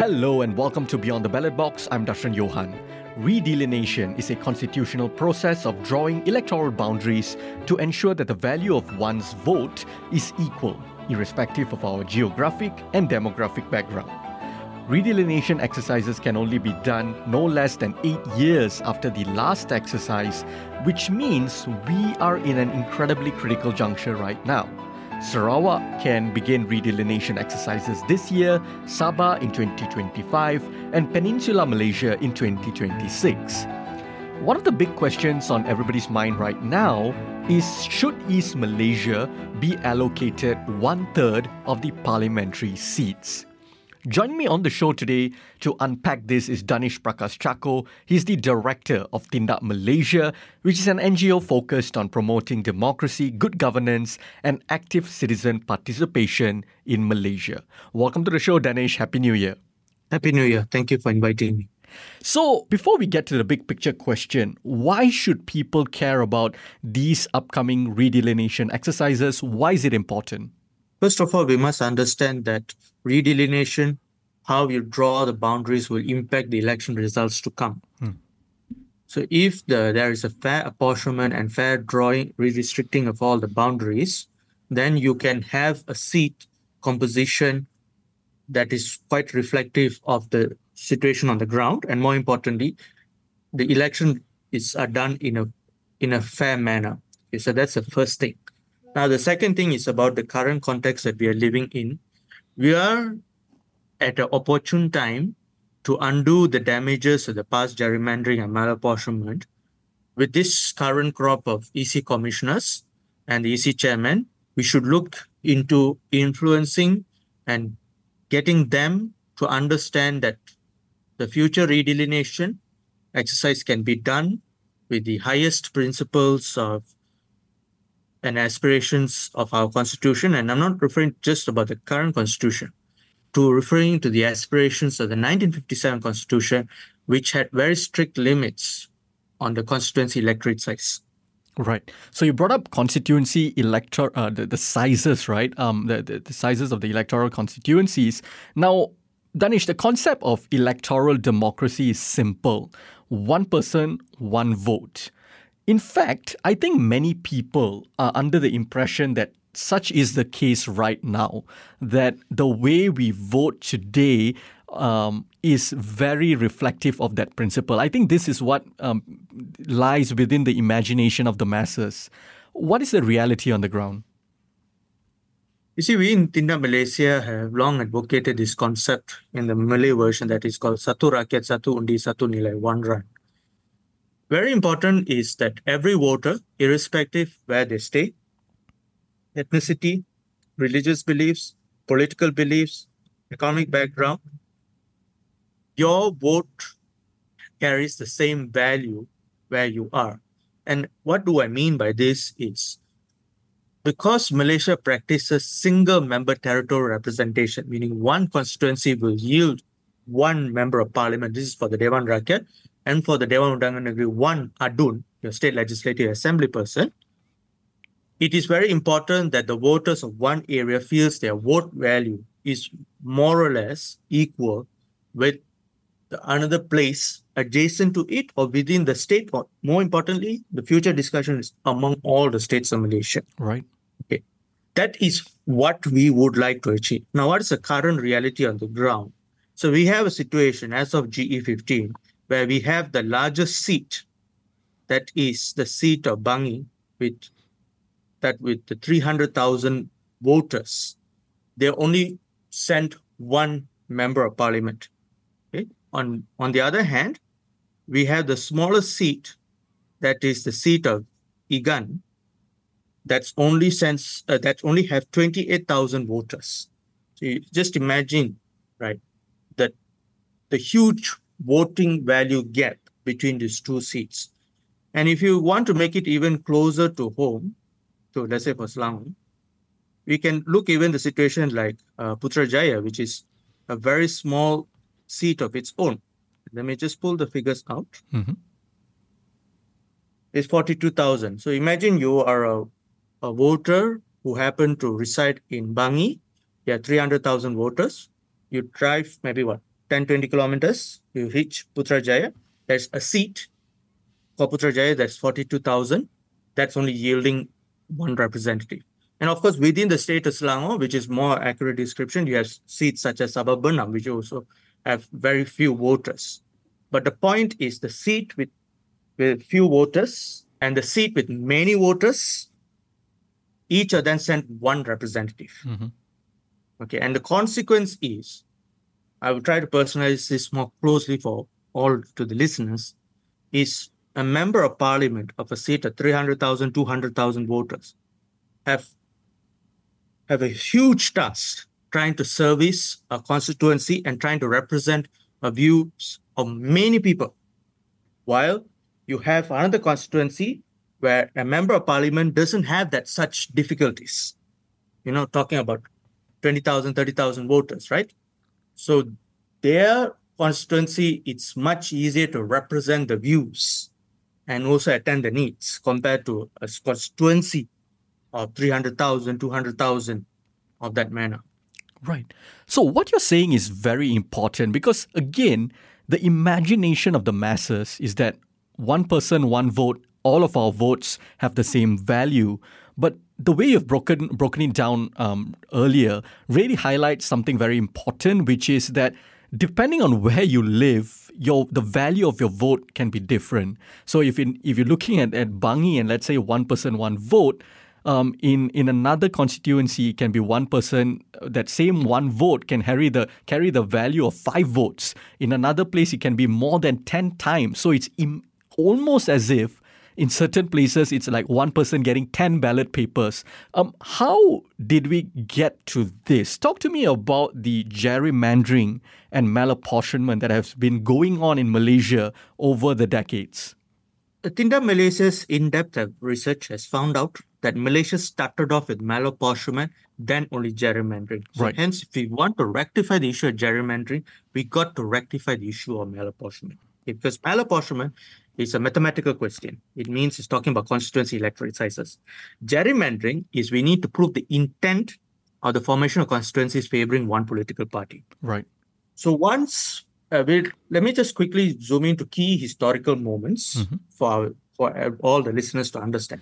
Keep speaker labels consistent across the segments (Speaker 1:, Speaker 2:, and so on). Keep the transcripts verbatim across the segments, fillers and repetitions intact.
Speaker 1: Hello and welcome to Beyond the Ballot Box. I'm Darshan Johan. Redelineation is a constitutional process of drawing electoral boundaries to ensure that the value of one's vote is equal, irrespective of our geographic and demographic background. Redelineation exercises can only be done no less than eight years after the last exercise, which means we are in an incredibly critical juncture right now. Sarawak can begin redelineation exercises this year, Sabah in twenty twenty-five, and Peninsular Malaysia in twenty twenty-six. One of the big questions on everybody's mind right now is, should East Malaysia be allocated one-third of the parliamentary seats? Joining me on the show today to unpack this is Danish Prakash Chako. He's the director of Tindak Malaysia, which is an N G O focused on promoting democracy, good governance, and active citizen participation in Malaysia. Welcome to the show, Danish. Happy New Year.
Speaker 2: Happy New Year. Thank you for inviting me.
Speaker 1: So, before we get to the big picture question, why should people care about these upcoming redelineation exercises? Why is it important?
Speaker 2: First of all, we must understand that redelineation, how you draw the boundaries, will impact the election results to come. Hmm. So if the, there is a fair apportionment and fair drawing, redistricting of all the boundaries, then you can have a seat composition that is quite reflective of the situation on the ground. And more importantly, the election is are done in a in a fair manner. Okay, so that's the first thing. Now, the second thing is about the current context that we are living in. We are at an opportune time to undo the damages of the past gerrymandering and malapportionment. With this current crop of E C commissioners and the E C chairman, we should look into influencing and getting them to understand that the future redelineation exercise can be done with the highest principles of and aspirations of our constitution. And I'm not referring just about the current constitution, to referring to the aspirations of the nineteen fifty-seven constitution, which had very strict limits on the constituency electorate size.
Speaker 1: Right. So you brought up constituency elector, uh, the, the sizes, right? Um, the, the, the sizes of the electoral constituencies. Now, Danish, the concept of electoral democracy is simple. One person, one vote. In fact, I think many people are under the impression that such is the case right now, that the way we vote today um, is very reflective of that principle. I think this is what um, lies within the imagination of the masses. What is the reality on the ground?
Speaker 2: You see, we in Tindak Malaysia have long advocated this concept in the Malay version that is called Satu Rakyat, Satu Undi, Satu Nilai, one run. Very important is that every voter, irrespective where they stay, ethnicity, religious beliefs, political beliefs, economic background, your vote carries the same value where you are. And what do I mean by this is, because Malaysia practices single member territorial representation, meaning one constituency will yield one member of parliament. This is for the Dewan Rakyat. And for the Dewan Undangan Negeri, one Adun, your state legislative assembly person, it is very important that the voters of one area feels their vote value is more or less equal with the another place adjacent to it or within the state. Or more importantly, the future discussion is among all the states of Malaysia.
Speaker 1: Right.
Speaker 2: Okay. That is what we would like to achieve. Now, what is the current reality on the ground? So we have a situation as of G E fifteen, where we have the largest seat, that is the seat of Bangi, with that with the three hundred thousand voters. They only sent one member of parliament. Okay? On, on the other hand, we have the smallest seat, that is the seat of Igan, that's only sends, uh, that only have twenty-eight thousand voters. So you just imagine, right, that the huge voting value gap between these two seats. And if you want to make it even closer to home, to let's say for Selangor, we can look even the situation like uh, Putrajaya, which is a very small seat of its own. Let me just pull the figures out. Mm-hmm. It's forty-two thousand. So imagine you are a, a voter who happen to reside in Bangi. You have three hundred thousand voters. You drive maybe what, ten, twenty kilometers, you reach Putrajaya. There's a seat for Putrajaya that's forty-two thousand. That's only yielding one representative. And of course, within the state of Selangor, which is more accurate description, you have seats such as Sabah Bernam, which also have very few voters. But the point is the seat with, with few voters and the seat with many voters, each are then sent one representative.
Speaker 1: Mm-hmm.
Speaker 2: Okay, and the consequence is, I will try to personalize this more closely for all to the listeners, is a member of parliament of a seat of three hundred thousand, two hundred thousand voters have, have a huge task trying to service a constituency and trying to represent the views of many people. While you have another constituency where a member of parliament doesn't have that such difficulties. You know, talking about twenty thousand, thirty thousand voters, right? So their constituency, it's much easier to represent the views and also attend the needs compared to a constituency of three hundred thousand, two hundred thousand of that manner.
Speaker 1: Right. So what you're saying is very important because, again, the imagination of the masses is that one person, one vote, all of our votes have the same value. But the way you've broken broken it down um, earlier really highlights something very important, which is that depending on where you live, your the value of your vote can be different. So if in, if you're looking at, at Bangi and let's say one person, one vote, um, in in another constituency it can be one person. That same one vote can carry the carry the value of five votes. In another place, it can be more than ten times. So it's im- almost as if in certain places, it's like one person getting ten ballot papers. Um, how did we get to this? Talk to me about the gerrymandering and malapportionment that has been going on in Malaysia over the decades.
Speaker 2: Tinda Malaysia's in-depth research has found out that Malaysia started off with malapportionment, then only gerrymandering. So
Speaker 1: Right.
Speaker 2: Hence, if we want to rectify the issue of gerrymandering, we got to rectify the issue of malapportionment. Because malapportionment is a mathematical question. It means it's talking about constituency electorate sizes. Gerrymandering is we need to prove the intent of the formation of constituencies favoring one political party.
Speaker 1: Right.
Speaker 2: So once, uh, we'll, let me just quickly zoom into key historical moments
Speaker 1: Mhm.
Speaker 2: for, our, for uh, all the listeners to understand.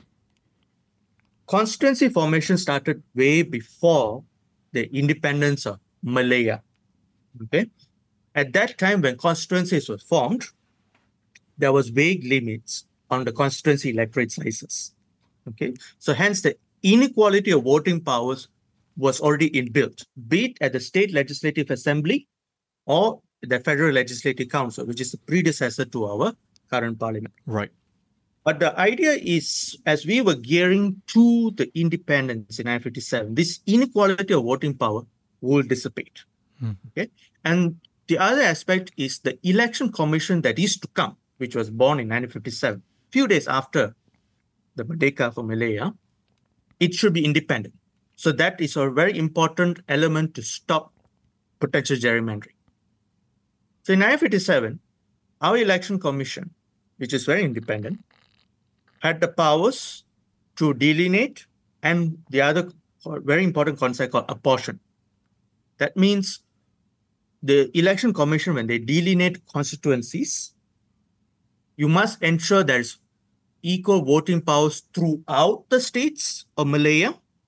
Speaker 2: Constituency formation started way before the independence of Malaya. Okay, at that time when constituencies were formed, there was vague limits on the constituency electorate sizes. Okay, so hence the inequality of voting powers was already inbuilt, be it at the state legislative assembly or the federal legislative council, which is the predecessor to our current parliament.
Speaker 1: Right.
Speaker 2: But the idea is, as we were gearing to the independence in nineteen fifty-seven, this inequality of voting power will dissipate.
Speaker 1: Hmm.
Speaker 2: Okay, and the other aspect is the election commission that is to come, which was born in nineteen fifty-seven, few days after the Merdeka for Malaya. It should be independent. So that is a very important element to stop potential gerrymandering. So in nineteen fifty-seven, our election commission, which is very independent, had the powers to delineate and the other very important concept called apportion. That means the election commission, when they delineate constituencies, you must ensure there's equal voting powers throughout the states of Malaya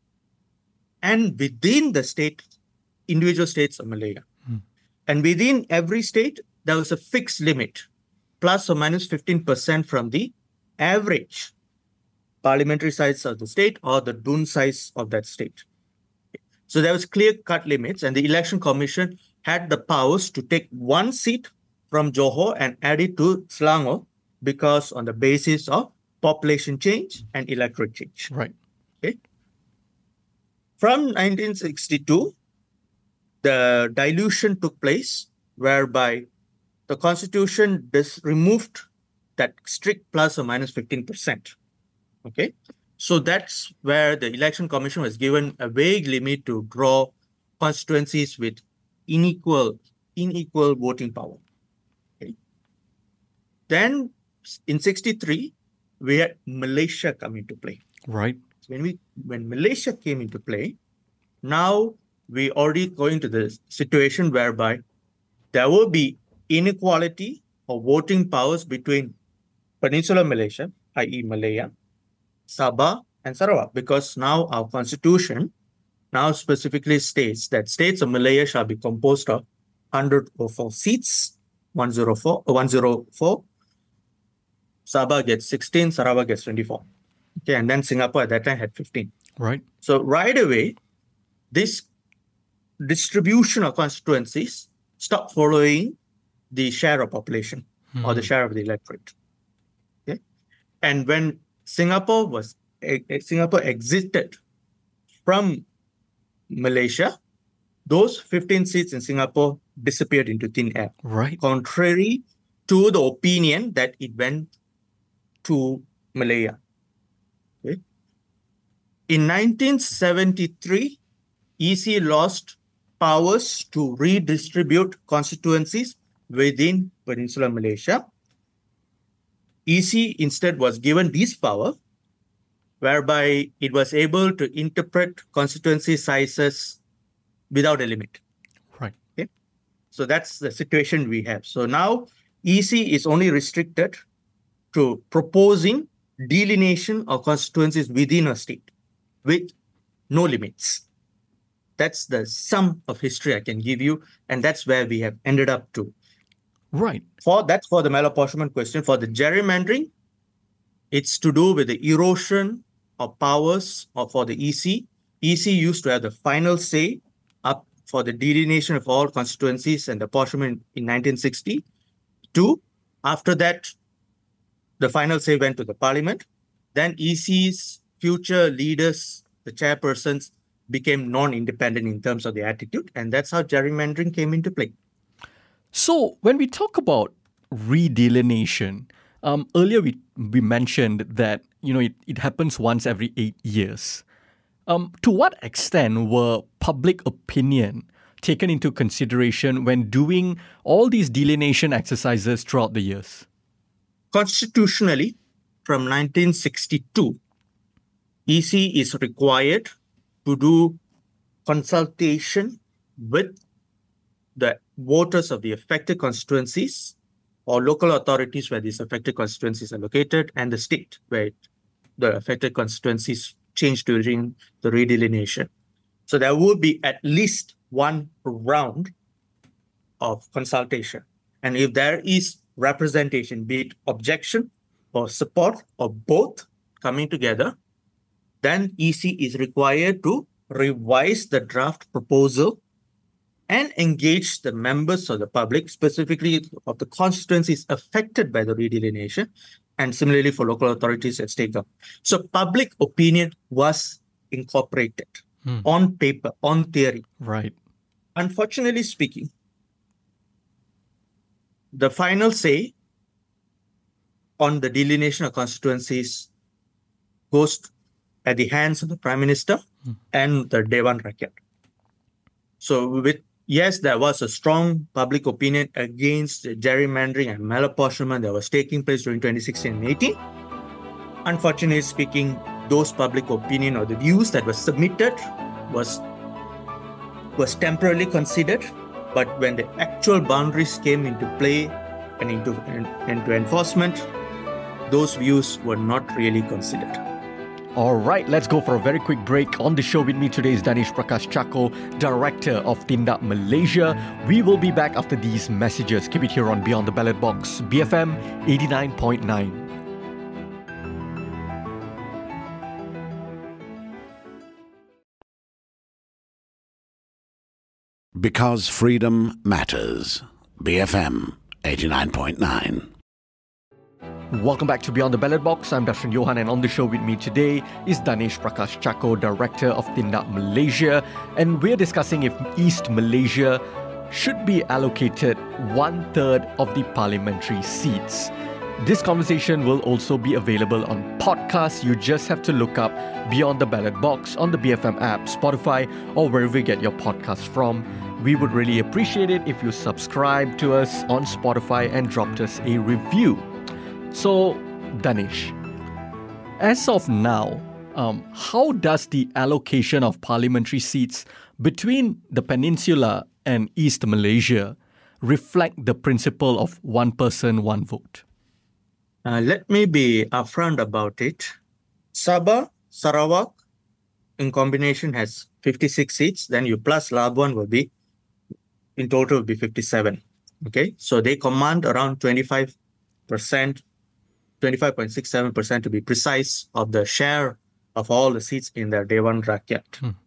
Speaker 2: and within the state, individual states of Malaya.
Speaker 1: Hmm.
Speaker 2: And within every state, there was a fixed limit, plus or minus fifteen percent from the average parliamentary size of the state or the D U N size of that state. So there was clear-cut limits, and the election commission had the powers to take one seat from Johor and add it to Selangor because on the basis of population change and electorate change.
Speaker 1: Right.
Speaker 2: Okay. From nineteen sixty-two, the dilution took place whereby the constitution dis- removed that strict plus or minus fifteen percent. Okay. So that's where the election commission was given a vague limit to draw constituencies with unequal, unequal voting power. Okay. Then in sixty-three, we had Malaysia come into play.
Speaker 1: Right.
Speaker 2: When we when Malaysia came into play, now we already going to the situation whereby there will be inequality of voting powers between Peninsular Malaysia, that is. Malaya, Sabah, and Sarawak, because now our constitution now specifically states that states of Malaya shall be composed of one hundred four seats, one hundred four, one hundred four. Sabah gets sixteen, Sarawak gets twenty-four. Okay, and then Singapore at that time had fifteen.
Speaker 1: Right.
Speaker 2: So right away, this distribution of constituencies stopped following the share of population hmm. or the share of the electorate. Okay, and when Singapore was Singapore exited from Malaysia, those fifteen seats in Singapore disappeared into thin air.
Speaker 1: Right.
Speaker 2: Contrary to the opinion that it went to Malaya. Okay. In nineteen seventy-three, E C lost powers to redistribute constituencies within Peninsular Malaysia. E C instead was given this power, whereby it was able to interpret constituency sizes without a limit.
Speaker 1: Right.
Speaker 2: Okay. So that's the situation we have. So now E C is only restricted to proposing delineation of constituencies within a state with no limits. That's the sum of history I can give you, and that's where we have ended up to.
Speaker 1: Right.
Speaker 2: For that's for the malapportionment question. For the gerrymandering, it's to do with the erosion of powers of for the E C. E C used to have the final say up for the delineation of all constituencies and apportionment in nineteen sixty-two. After that, the final say went to the parliament. Then E C's future leaders, the chairpersons, became non-independent in terms of their attitude, and that's how gerrymandering came into play.
Speaker 1: So when we talk about redelineation, um, earlier we we mentioned that you know it, it happens once every eight years. Um, to what extent were public opinion taken into consideration when doing all these delineation exercises throughout the years?
Speaker 2: Constitutionally, from nineteen sixty-two, E C is required to do consultation with the voters of the affected constituencies or local authorities where these affected constituencies are located, and the state where the affected constituencies change during the redelineation. So there will be at least one round of consultation. And if there is representation, be it objection or support or both coming together, then E C is required to revise the draft proposal and engage the members of the public, specifically of the constituencies affected by the redelineation, and similarly for local authorities at state government. So public opinion was incorporated hmm. on paper, on theory.
Speaker 1: Right.
Speaker 2: Unfortunately speaking, the final say on the delineation of constituencies goes at the hands of the Prime Minister hmm. and the Dewan Rakyat. So with yes, there was a strong public opinion against gerrymandering and malapportionment that was taking place during twenty sixteen and eighteen. Unfortunately speaking, those public opinion or the views that were submitted was, was temporarily considered, but when the actual boundaries came into play and into, and, into enforcement, those views were not really considered.
Speaker 1: All right, let's go for a very quick break. On the show with me today is Danish Prakash Chako, Director of Tindak Malaysia. We will be back after these messages. Keep it here on Beyond the Ballot Box, B F M eighty-nine point nine.
Speaker 3: Because freedom matters. B F M eighty-nine point nine.
Speaker 1: Welcome back to Beyond the Ballot Box. I'm Darshan Johan, and on the show with me today is Danish Prakash Chako, Director of Tindak Malaysia, and we're discussing if East Malaysia should be allocated one-third of the parliamentary seats. This conversation will also be available on podcasts. You just have to look up Beyond the Ballot Box on the B F M app, Spotify, or wherever you get your podcasts from. We would really appreciate it if you subscribe to us on Spotify and dropped us a review. So, Danish, as of now, um, how does the allocation of parliamentary seats between the Peninsula and East Malaysia reflect the principle of one person, one vote?
Speaker 2: Uh, let me be upfront about it. Sabah, Sarawak, in combination has fifty-six seats. Then you plus Labuan will be, in total, will be fifty-seven. Okay, so they command around twenty-five percent, twenty-five point six seven percent to be precise, of the share of all the seats in their Dewan Rakyat. Hmm.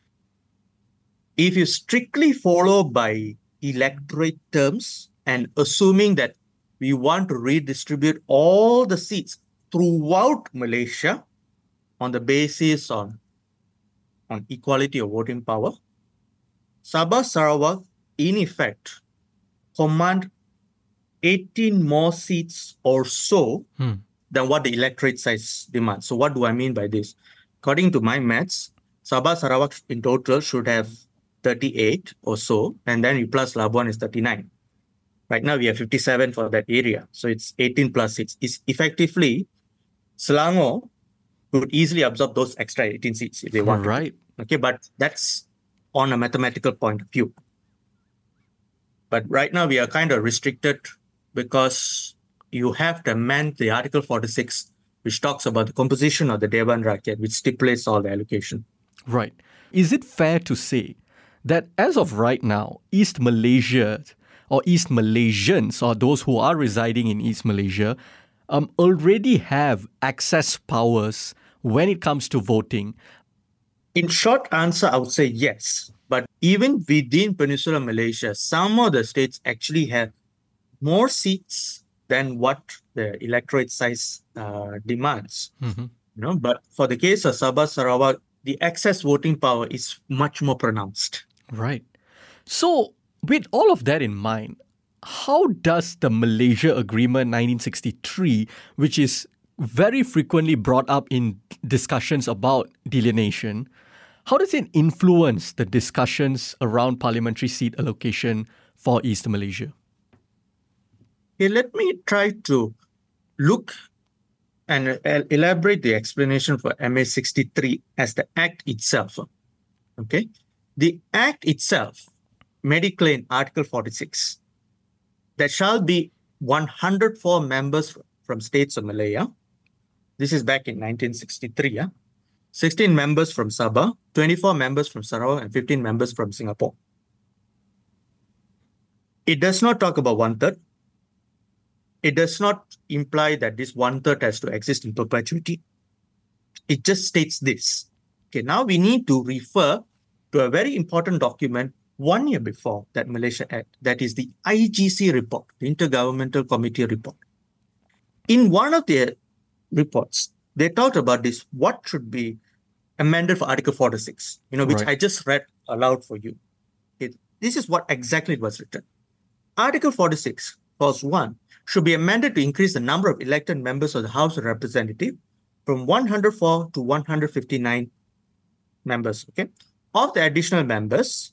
Speaker 2: If you strictly follow by electorate terms and assuming that we want to redistribute all the seats throughout Malaysia on the basis on, on equality of voting power, Sabah Sarawak, in effect, command eighteen more seats or so hmm. than what the electorate size demands. So what do I mean by this? According to my maths, Sabah Sarawak in total should have thirty-eight or so, and then you plus Labuan is thirty-nine. Right now we have fifty-seven for that area. So it's eighteen plus six. It's effectively, Selangor could easily absorb those extra eighteen seats if they want.
Speaker 1: Right.
Speaker 2: To. Okay, but that's on a mathematical point of view. But right now we are kind of restricted because you have to amend the Article forty-six, which talks about the composition of the Dewan Rakyat, which stipulates all the allocation.
Speaker 1: Right. Is it fair to say that as of right now, East Malaysia or East Malaysians, or those who are residing in East Malaysia, um, already have access powers when it comes to voting?
Speaker 2: In short answer, I would say yes. But even within Peninsular Malaysia, some of the states actually have more seats than what the electorate size uh, demands. Mm-hmm. You know, but for the case of Sabah Sarawak, the excess voting power is much more pronounced.
Speaker 1: Right. So, with all of that in mind, how does the Malaysia Agreement nineteen sixty-three, which is very frequently brought up in discussions about delineation, how does it influence the discussions around parliamentary seat allocation for East Malaysia?
Speaker 2: Okay, let me try to look and elaborate the explanation for M A sixty-three as the Act itself. Okay, the Act itself made it clear in Article forty-six there shall be one hundred four members from states of Malaya. This is back in nineteen sixty-three. Yeah? sixteen members from Sabah, twenty-four members from Sarawak, and fifteen members from Singapore. It does not talk about one-third. It does not imply that this one-third has to exist in perpetuity. It just states this. Okay, now we need to refer to a very important document one year before that Malaysia Act, that is the I G C report, the Intergovernmental Committee report. In one of their reports, they talked about this, what should be amended for Article forty-six, you know, which right. I just read aloud for you. It, this is what exactly was written. Article forty-six, clause one, should be amended to increase the number of elected members of the House of Representatives from one hundred four to one hundred fifty-nine members. Okay, of the additional members,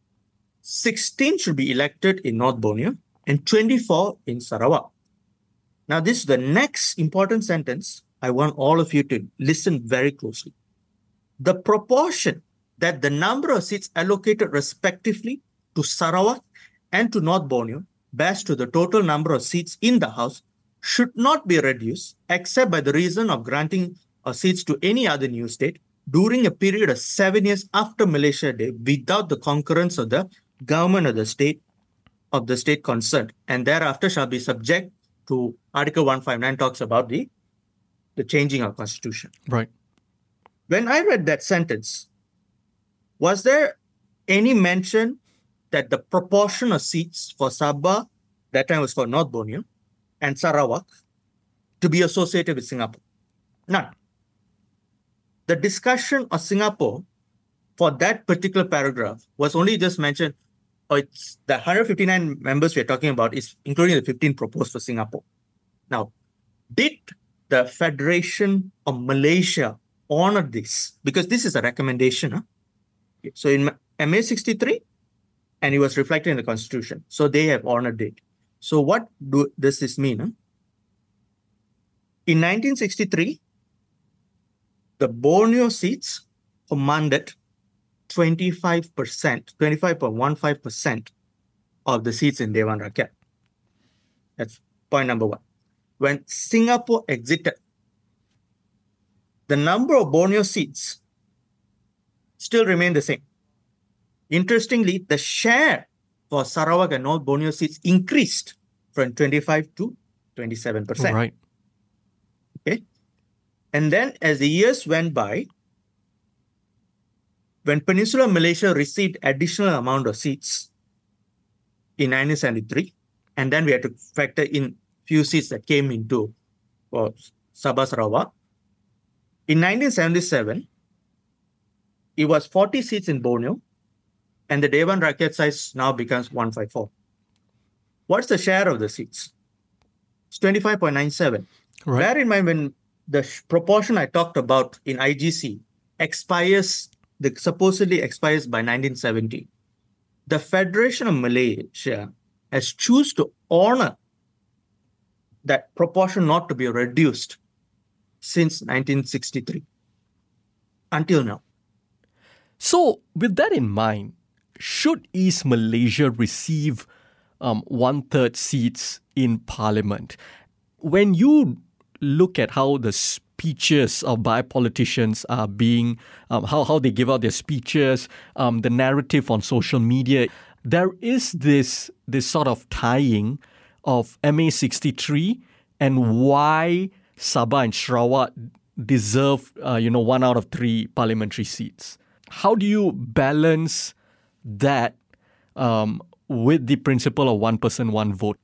Speaker 2: sixteen should be elected in North Borneo and twenty-four in Sarawak. Now, this is the next important sentence. I want all of you to listen very closely. The proportion that the number of seats allocated respectively to Sarawak and to North Borneo bears to the total number of seats in the House should not be reduced except by the reason of granting of seats to any other new state during a period of seven years after Malaysia Day without the concurrence of the government of the state of the state concerned, and thereafter shall be subject to Article one fifty-nine talks about the, the changing of constitution.
Speaker 1: Right.
Speaker 2: When I read that sentence, was there any mention that the proportion of seats for Sabah, that time was for North Borneo, and Sarawak, to be associated with Singapore? None. The discussion of Singapore for that particular paragraph was only just mentioned, oh, it's the one hundred fifty-nine members we're talking about is including the fifteen proposed for Singapore. Now, did the Federation of Malaysia honor this? Because this is a recommendation. Huh? So in M A sixty-three, and it was reflected in the Constitution. So they have honored it. So what do, does this mean? Huh? In nineteen sixty-three, the Borneo seats commanded twenty-five percent, twenty-five point one five percent of the seats in Dewan Rakyat. That's point number one. When Singapore exited, the number of Borneo seats still remained the same. Interestingly, the share for Sarawak and North Borneo seats increased from twenty-five to twenty-seven percent.
Speaker 1: Right.
Speaker 2: Okay. And then as the years went by, when Peninsular Malaysia received additional amount of seats in nineteen seventy-three, and then we had to factor in few seats that came into well, Sabah Sarawak. In nineteen seventy-seven, it was forty seats in Borneo, and the Dewan Rakyat size now becomes one fifty-four. What's the share of the seats? It's twenty-five point nine seven.
Speaker 1: Right.
Speaker 2: Bear in mind, when the sh- proportion I talked about in I G C expires, the supposedly expires by nineteen seventy, the Federation of Malaysia has chosen to honor that proportion not to be reduced since nineteen sixty-three until now.
Speaker 1: So, with that in mind, should East Malaysia receive um, one-third seats in Parliament? When you look at how the speeches of by politicians are being, um, how, how they give out their speeches, um, the narrative on social media, there is this, this sort of tying of M A sixty-three and why Sabah and Sarawak deserve, uh, you know, one out of three parliamentary seats. How do you balance that um, with the principle of one person, one vote?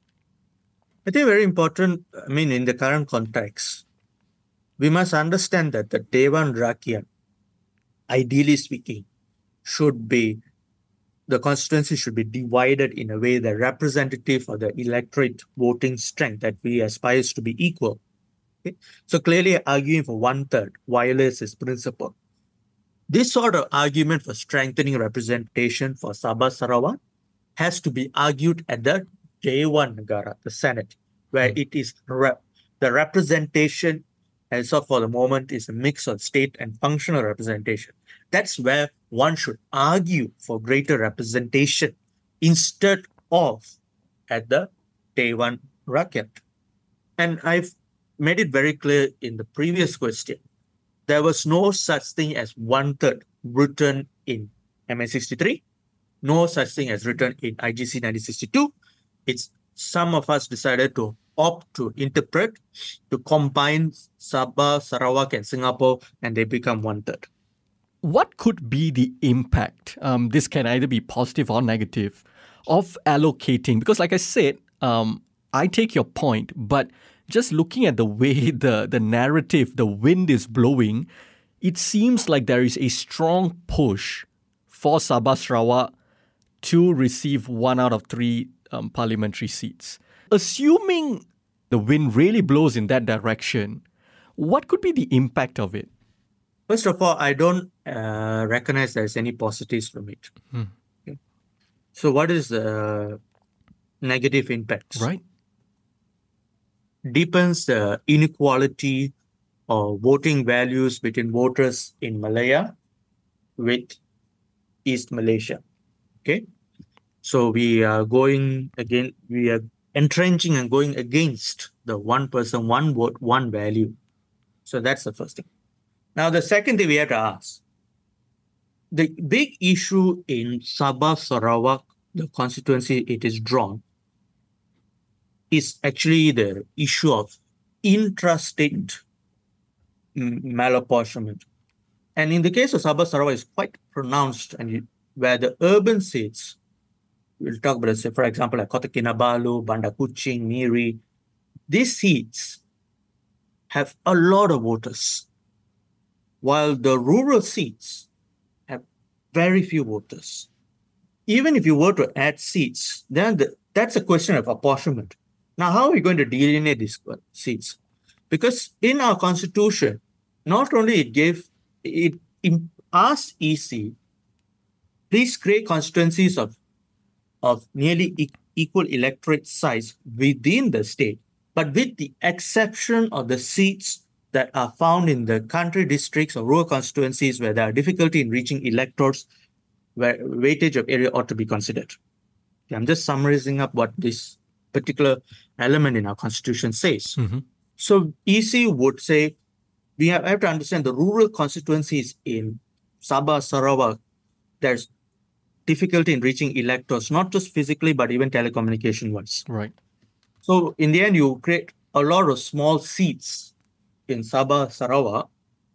Speaker 2: I think very important, I mean, in the current context, we must understand that the Dewan Rakyat, ideally speaking, should be, the constituency should be divided in a way that representative of the electorate voting strength that we aspire to be equal. Okay? So clearly arguing for one-third violates this principle. This sort of argument for strengthening representation for Sabah Sarawak has to be argued at the Dewan Negara, the Senate, where mm. it is rep- the representation, as of for the moment, is a mix of state and functional representation. That's where one should argue for greater representation instead of at the Dewan Rakyat. And I've made it very clear in the previous question, there was no such thing as one-third written in M A sixty-three, no such thing as written in I G C nineteen sixty-two. It's some of us decided to opt to interpret, to combine Sabah, Sarawak, and Singapore, and they become one-third.
Speaker 1: What could be the impact? Um, this can either be positive or negative of allocating, because like I said, um, I take your point, but just looking at the way the, the narrative, the wind is blowing, it seems like there is a strong push for Sabah Sarawak to receive one out of three um, parliamentary seats. Assuming the wind really blows in that direction, what could be the impact of it?
Speaker 2: First of all, I don't uh, recognize there's any positives from it. Hmm. Okay. So what is the negative impact?
Speaker 1: Right.
Speaker 2: Deepens the inequality of voting values between voters in Malaya with East Malaysia. Okay. So we are going again, we are entrenching and going against the one person, one vote, one value. So that's the first thing. Now, the second thing we have to ask, the big issue in Sabah Sarawak, the constituency it is drawn, is actually the issue of intrastate malapportionment. And in the case of Sabah Sarawak, it's quite pronounced, and you, where the urban seats, we'll talk about, say, for example, like Kota Kinabalu, Bandar Kuching, Miri, these seats have a lot of voters, while the rural seats have very few voters. Even if you were to add seats, then the, that's a question of apportionment. Now, how are we going to delineate these seats? Because in our constitution, not only it gave, it, it asked E C, please create constituencies of, of nearly e- equal electorate size within the state, but with the exception of the seats that are found in the country districts or rural constituencies where there are difficulty in reaching electors, where weightage of area ought to be considered. I'm just summarizing up what this particular element in our constitution says.
Speaker 1: Mm-hmm.
Speaker 2: So E C would say, we have, have to understand the rural constituencies in Sabah, Sarawak, there's difficulty in reaching electors, not just physically, but even telecommunication-wise.
Speaker 1: Right.
Speaker 2: So in the end, you create a lot of small seats in Sabah, Sarawak,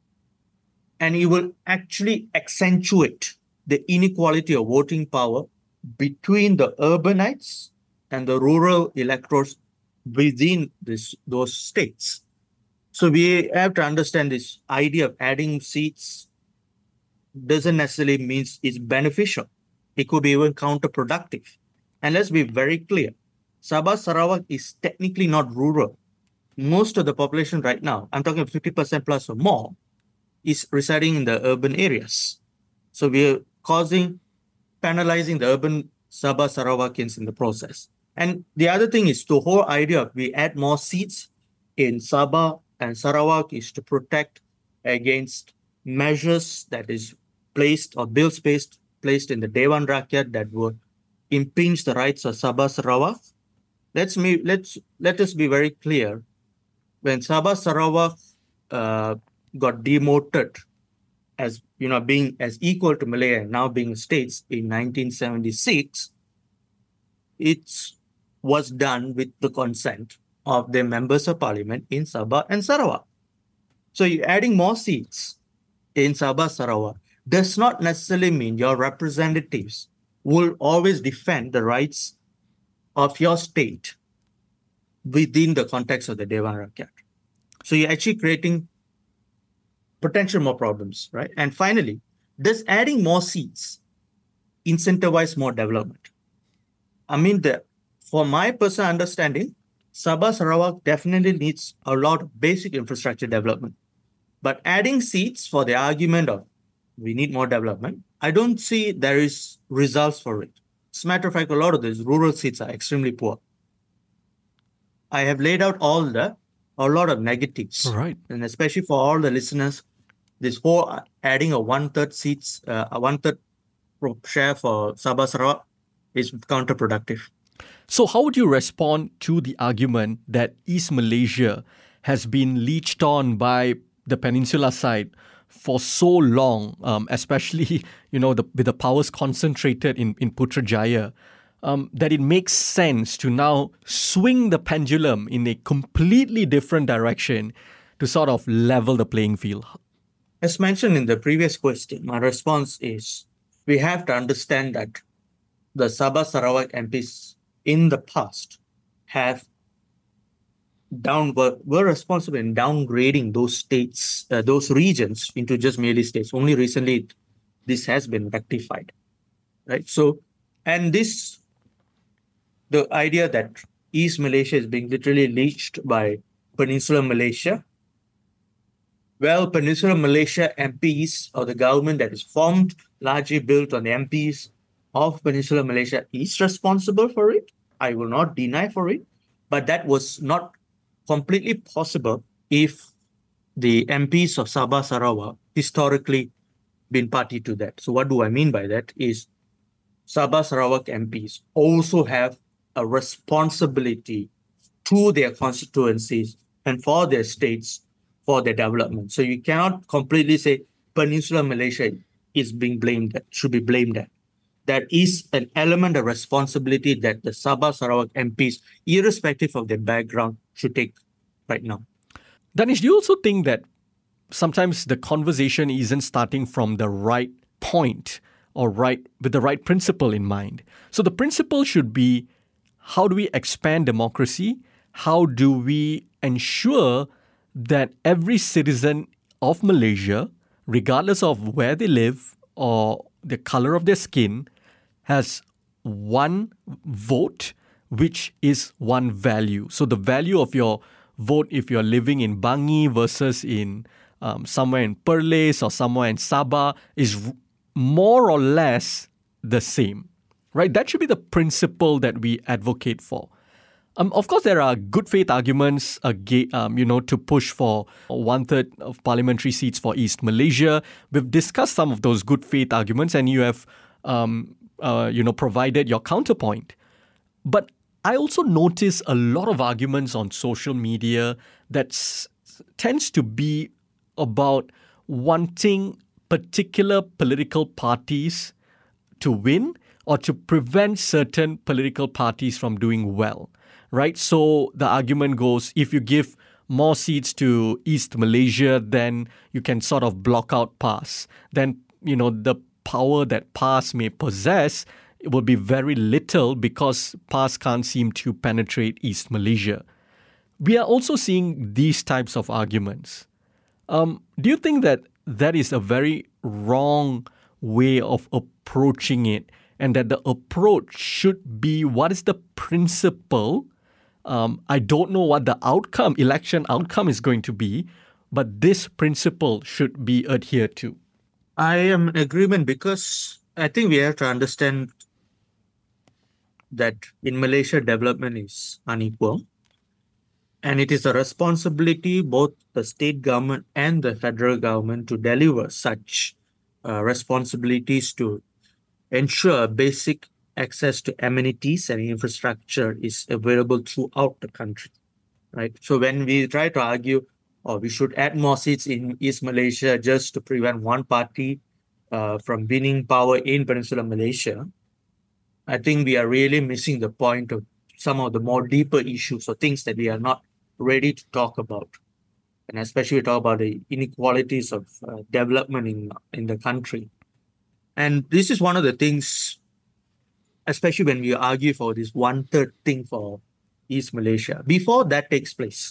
Speaker 2: and it will actually accentuate the inequality of voting power between the urbanites and the rural electors within this, those states. So we have to understand this idea of adding seats doesn't necessarily mean it's beneficial. It could be even counterproductive. And let's be very clear, Sabah Sarawak is technically not rural. Most of the population right now, I'm talking fifty percent plus or more, is residing in the urban areas. So we're causing, penalizing the urban Sabah Sarawakians in the process. And the other thing is the whole idea of we add more seats in Sabah and Sarawak is to protect against measures that is placed or bills placed, placed in the Dewan Rakyat that would impinge the rights of Sabah Sarawak. Let's, me, let's, let us be very clear. When Sabah Sarawak uh, got demoted as, you know, being as equal to Malaya and now being states in nineteen seventy-six, it was done with the consent of the members of parliament in Sabah and Sarawak. So you're adding more seats in Sabah, Sarawak does not necessarily mean your representatives will always defend the rights of your state within the context of the Dewan Rakyat. So you're actually creating potential more problems, right? And finally, does adding more seats incentivize more development? I mean, the, for my personal understanding, Sabah Sarawak definitely needs a lot of basic infrastructure development. But adding seats for the argument of we need more development, I don't see there is results for it. As a matter of fact, a lot of these rural seats are extremely poor. I have laid out all the, a lot of negatives.
Speaker 1: Right.
Speaker 2: And especially for all the listeners, this whole adding a one-third seats, uh, a one-third share for Sabah Sarawak is counterproductive.
Speaker 1: So how would you respond to the argument that East Malaysia has been leached on by the peninsula side for so long, um, especially, you know, the, with the powers concentrated in, in Putrajaya, um, that it makes sense to now swing the pendulum in a completely different direction to sort of level the playing field?
Speaker 2: As mentioned in the previous question, my response is we have to understand that the Sabah Sarawak M Ps in the past have down were, were responsible in downgrading those states, uh, those regions into just merely states. Only recently this has been rectified, right? So, and this, the idea that East Malaysia is being literally leached by Peninsular Malaysia. Well, Peninsular Malaysia M Ps or the government that is formed largely built on the M Ps of Peninsular Malaysia is responsible for it. I will not deny for it, but that was not completely possible if the M Ps of Sabah Sarawak historically been party to that. So what do I mean by that is Sabah Sarawak M Ps also have a responsibility to their constituencies and for their states for their development. So you cannot completely say Peninsular Malaysia is being blamed at, should be blamed at. There is an element of responsibility that the Sabah Sarawak M Ps, irrespective of their background, should take right now.
Speaker 1: Danish, do you also think that sometimes the conversation isn't starting from the right point or right with the right principle in mind? So the principle should be, how do we expand democracy? How do we ensure that every citizen of Malaysia, regardless of where they live or the color of their skin, has one vote, which is one value. So the value of your vote, if you're living in Bangi versus in um, somewhere in Perlis or somewhere in Sabah, is r- more or less the same, right? That should be the principle that we advocate for. Um, of course, there are good faith arguments, again, um, you know, to push for one third of parliamentary seats for East Malaysia. We've discussed some of those good faith arguments, and you have, um, uh, you know, provided your counterpoint. But I also notice a lot of arguments on social media that s- tends to be about wanting particular political parties to win or to prevent certain political parties from doing well, right? So the argument goes, if you give more seats to East Malaysia, then you can sort of block out PAS. Then, you know, the power that PAS may possess it will be very little because PAS can't seem to penetrate East Malaysia. We are also seeing these types of arguments. Um, do you think that that is a very wrong way of approaching it, and that the approach should be what is the principle? Um, I don't know what the outcome, election outcome is going to be, but this principle should be adhered to.
Speaker 2: I am in agreement because I think we have to understand that in Malaysia, development is unequal. And it is a responsibility both the state government and the federal government to deliver such uh, responsibilities to ensure basic access to amenities and infrastructure is available throughout the country, right? So when we try to argue, oh, we should add more seats in East Malaysia just to prevent one party uh, from winning power in Peninsular Malaysia, I think we are really missing the point of some of the more deeper issues or things that we are not ready to talk about. And especially we talk about the inequalities of uh, development in, in the country. And this is one of the things, especially when we argue for this one-third thing for East Malaysia. Before that takes place,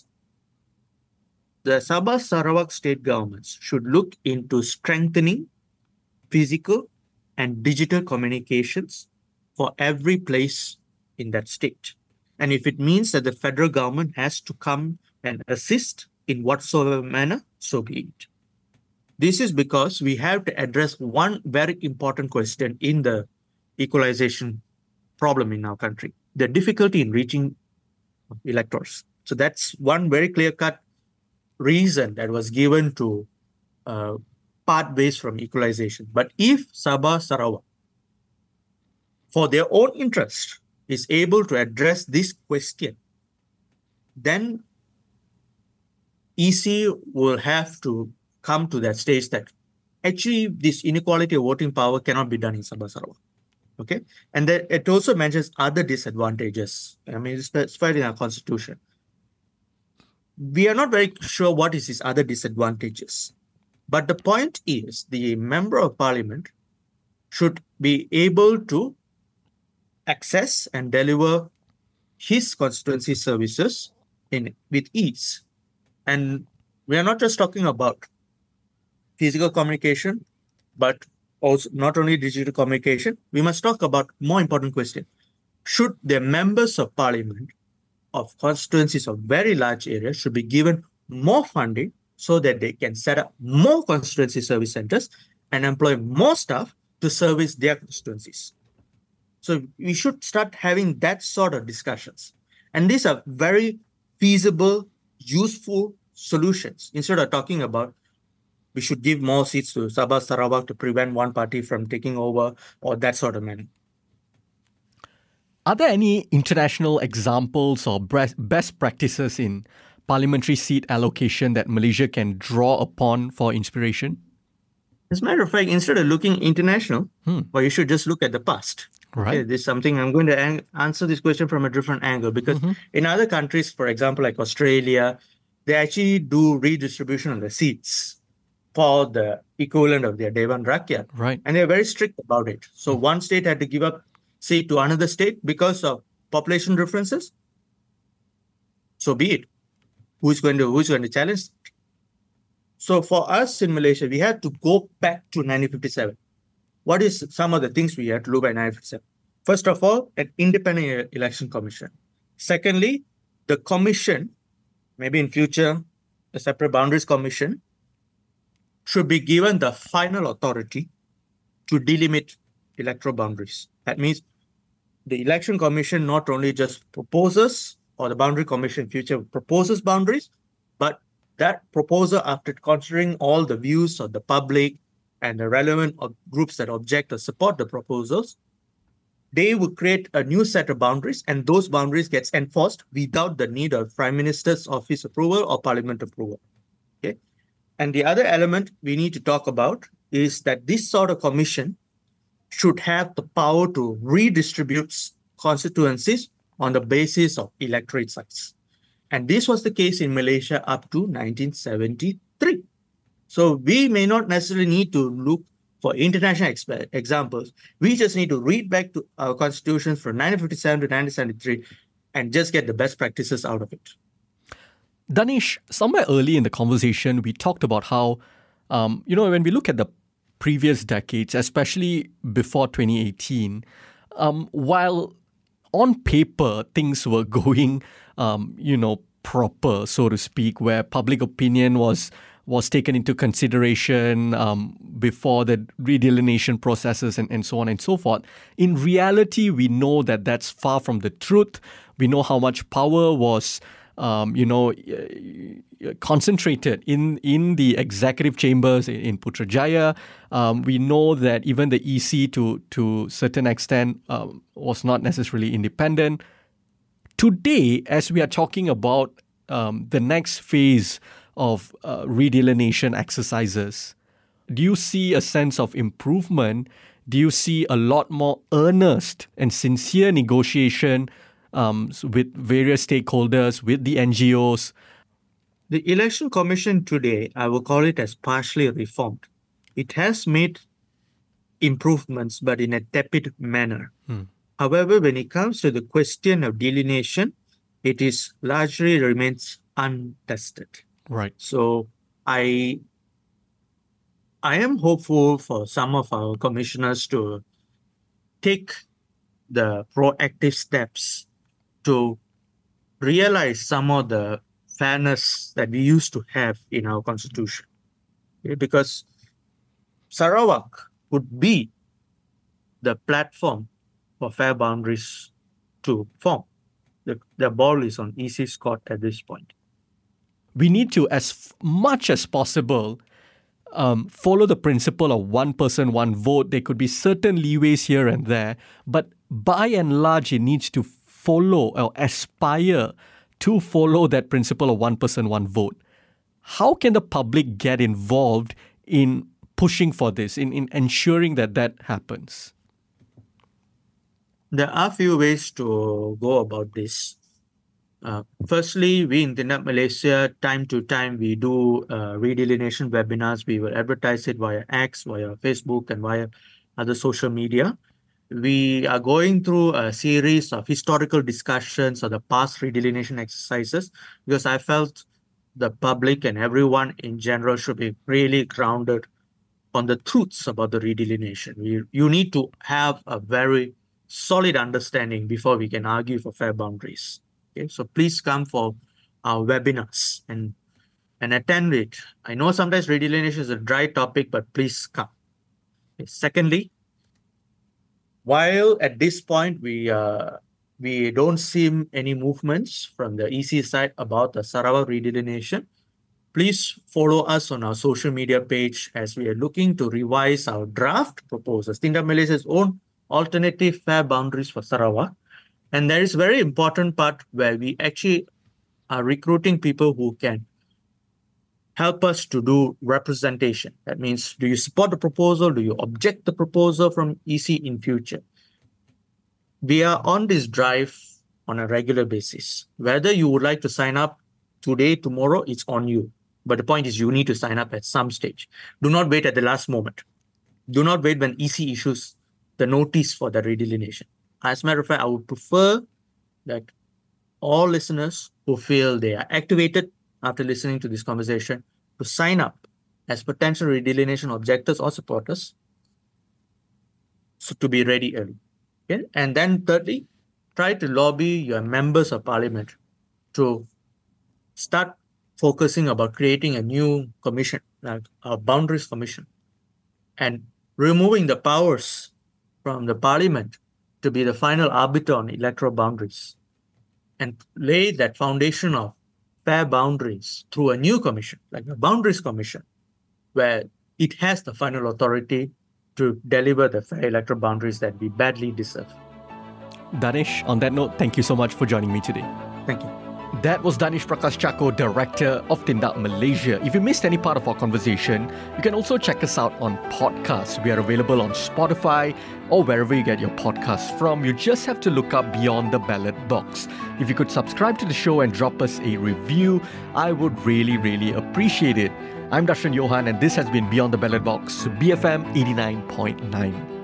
Speaker 2: the Sabah Sarawak state governments should look into strengthening physical and digital communications for every place in that state. And if it means that the federal government has to come and assist in whatsoever manner, so be it. This is because we have to address one very important question in the equalization problem in our country, the difficulty in reaching electors. So that's one very clear-cut reason that was given to uh, part ways from equalization. But if Sabah Sarawak, for their own interest, is able to address this question, then E C will have to come to that stage that actually this inequality of voting power cannot be done in Sabah Sarawak. Okay, and then it also mentions other disadvantages. I mean, it's specified in our constitution. We are not very sure what is these other disadvantages, but the point is the member of parliament should be able to access and deliver his constituency services in with ease. And we are not just talking about physical communication, but also not only digital communication. We must talk about more important question. Should the members of parliament of constituencies of very large areas should be given more funding so that they can set up more constituency service centers and employ more staff to service their constituencies. So we should start having that sort of discussions. And these are very feasible, useful solutions. Instead of talking about we should give more seats to Sabah Sarawak to prevent one party from taking over or that sort of manner.
Speaker 1: Are there any international examples or best practices in parliamentary seat allocation that Malaysia can draw upon for inspiration?
Speaker 2: As a matter of fact, instead of looking international, hmm. well, you should just look at the past.
Speaker 1: Right.
Speaker 2: Okay, this is something I'm going to an- answer this question from a different angle because mm-hmm. in other countries, for example, like Australia, they actually do redistribution of the seats for the equivalent of their Dewan Rakyat.
Speaker 1: Right.
Speaker 2: And they're very strict about it. So mm-hmm. one state had to give up seat to another state because of population differences. So be it. Who's going to who's going to challenge it? So for us in Malaysia, we had to go back to nineteen fifty-seven. What is some of the things we had to look at nineteen fifty-seven? First of all, an independent election commission. Secondly, the commission, maybe in future, a separate boundaries commission, should be given the final authority to delimit electoral boundaries. That means the election commission not only just proposes, or the boundary commission in future proposes boundaries, but that proposal, after considering all the views of the public and the relevant groups that object or support the proposals, they would create a new set of boundaries, and those boundaries gets enforced without the need of Prime Minister's office approval or Parliament approval. Okay, and the other element we need to talk about is that this sort of commission should have the power to redistribute constituencies on the basis of electorate size. And this was the case in Malaysia up to nineteen seventy-three. So we may not necessarily need to look for international exp- examples. We just need to read back to our constitutions from nineteen fifty-seven to nineteen seventy-three and just get the best practices out of it.
Speaker 1: Danish, somewhere early in the conversation, we talked about how, um, you know, when we look at the previous decades, especially before twenty eighteen, um, while on paper things were going, um, you know, proper, so to speak, where public opinion was was taken into consideration um, before the redelineation processes and, and so on and so forth. In reality, we know that that's far from the truth. We know how much power was, um, you know, concentrated in, in the executive chambers in Putrajaya. Um, we know that even the E C, to to certain extent, um, was not necessarily independent. Today, as we are talking about um, the next phase of uh, redelineation exercises, do you see a sense of improvement? Do you see a lot more earnest and sincere negotiation um, with various stakeholders, with the N G Os?
Speaker 2: The Election Commission today, I will call it as partially reformed. It has made improvements, but in a tepid manner. Hmm. However, when it comes to the question of delineation, it is largely remains untested.
Speaker 1: Right.
Speaker 2: So I I am hopeful for some of our commissioners to take the proactive steps to realize some of the fairness that we used to have in our constitution. Okay? Because Sarawak would be the platform for fair boundaries to form. The, the ball is on E C's court at this point.
Speaker 1: We need to, as much as possible, um, follow the principle of one person, one vote. There could be certain leeways here and there, but by and large, it needs to follow or aspire to follow that principle of one person, one vote. How can the public get involved in pushing for this, in, in ensuring that that happens?
Speaker 2: There are a few ways to go about this. Uh, firstly, we in Tindak Malaysia, time to time, we do uh, redelineation webinars. We will advertise it via X, via Facebook, and via other social media. We are going through a series of historical discussions of the past redelineation exercises because I felt the public and everyone in general should be really grounded on the truths about the redelineation. We, you need to have a very solid understanding before we can argue for fair boundaries. Okay, so please come for our webinars and and attend it. I know sometimes redelineation is a dry topic, but please come. Okay. Secondly, while at this point we uh, we don't see any movements from the E C side about the Sarawak redelineation, please follow us on our social media page as we are looking to revise our draft proposals. Tindak Malaysia's own alternative fair boundaries for Sarawak. And there is a very important part where we actually are recruiting people who can help us to do representation. That means, do you support the proposal? Do you object the proposal from E C in future? We are on this drive on a regular basis. Whether you would like to sign up today, tomorrow, it's on you. But the point is you need to sign up at some stage. Do not wait at the last moment. Do not wait when E C issues the notice for the redelineation. As a matter of fact, I would prefer that all listeners who feel they are activated after listening to this conversation to sign up as potential redelineation objectors or supporters, so to be ready early. Okay? And then thirdly, try to lobby your members of parliament to start focusing about creating a new commission, like a boundaries commission, and removing the powers from the parliament to be the final arbiter on electoral boundaries, and lay that foundation of fair boundaries through a new commission, like the Boundaries Commission, where it has the final authority to deliver the fair electoral boundaries that we badly deserve.
Speaker 1: Danish, on that note, thank you so much for joining me today.
Speaker 2: Thank you.
Speaker 1: That was Danish Prakash Chako, Director of Tindak Malaysia. If you missed any part of our conversation, you can also check us out on podcasts. We are available on Spotify or wherever you get your podcasts from. You just have to look up Beyond the Ballot Box. If you could subscribe to the show and drop us a review, I would really, really appreciate it. I'm Darshan Johan, and this has been Beyond the Ballot Box, B F M eighty-nine point nine.